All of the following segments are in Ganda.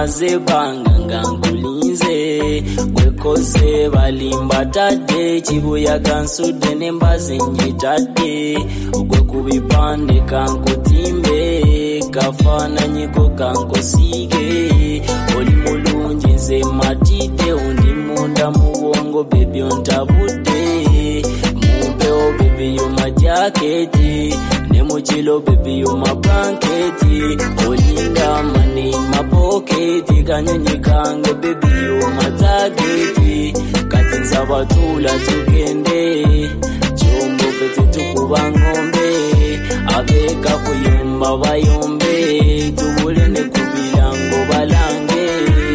maze banga nga nkulinze gwekoze balimba tadde kibuyaga nsudde n'embazi njitadde gwe kubipande kankutimbe kafaananyiko kankosiige oli mulungi nze matidde undi munda mu bwongo bebi ontabudde mumpewo bebi yo majaketi ne mukilo bebi yo mablanketi olinga mani mapoketi kanyonyi kange bebi yo matageti kati nsaba tula tugende kyombo fete tukuba ngombe abeka kuyomba bayombe tubule ne kubilango balange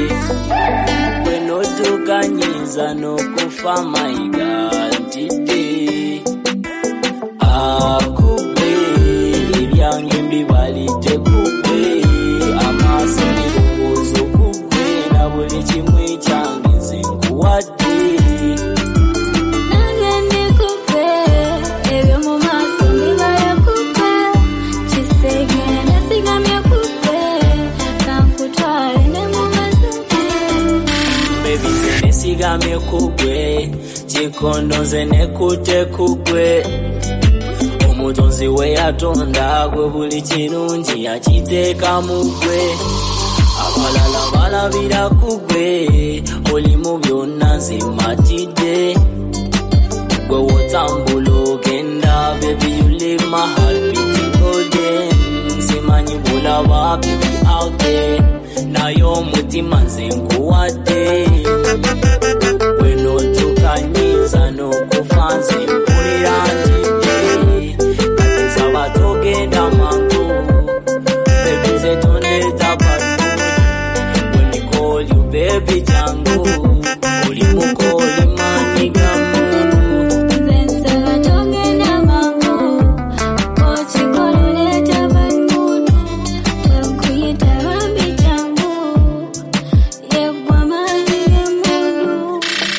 kwenotukanyiza n'okufa mayiga ntidde akube ebyange mbibalidde kube amaaso n'ebirowoozo kube na buli kimu ekyange nze nkuwadde nange ndikupe ebyo mu maaso mbibala kupe kisege nasigamye kupe kankutwale ne mu mazike bebi nze nesigamye kugwe kikondo nze nekute kugwe omutonzi we yatonda gwe buli kirungi yakiteeka mu gwe abalala balabira kugwe oli mu byonna nze matidde gwe wotambula ogenda baby you leave my heart beating golden simanyi bulaba baby out there naye omutima nze nkuwadde wenotukanyiza n'okufa nze mpulira ntidde kati nsaba togenda mangu baby nze tondeta badu when we call you baby jangu oli mukoli manyi gamungu nze nsaba togenda mangu okikololeta bannudu bwekuyita bambi jangu yeggwa maanyi g'emmundu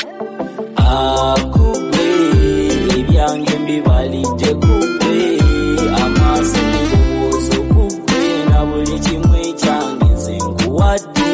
akugwe ebyange mbibalidde kugwe amaaso n'ebirowoozo kugwe na buli kimu ekyange nze nkuwadde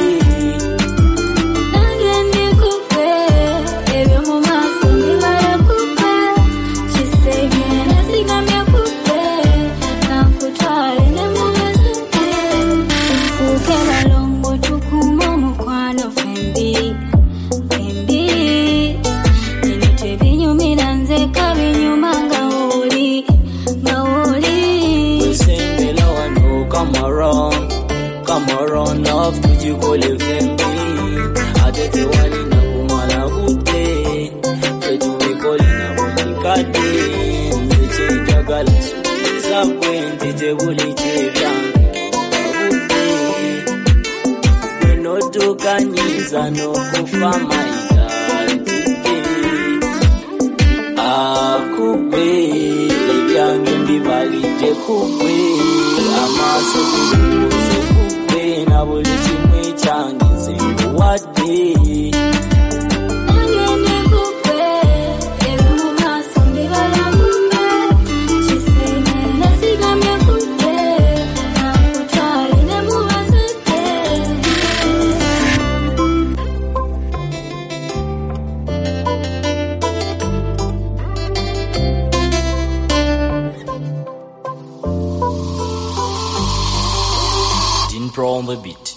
nange ndikupe ebyo mu maaso mbibala kupe kisege nasigamye kupe kankutwale ne mu mazike tufuuke balongo tukuuma omukwano fembi fembi bino tebinyumira nze kabinyuma nga wooli Sembela wano come around love tujikole fembi atete wali na kumala bute fetu mikole na bunikade nze kyenjagala subiza bwenti tebuli kyebyange babudde wenotukanyiza n'okufa mayiga ntidde akube ebyange mbibalidde kugwe amaaso n'ebirowoozo kugwe na buli kimu ekyange nze nkuwadde nange ndikupe ebyo mu maaso mbibala kupe kisege nasigamye kupe kankutwale ne mu mazike Din Pro on the beat.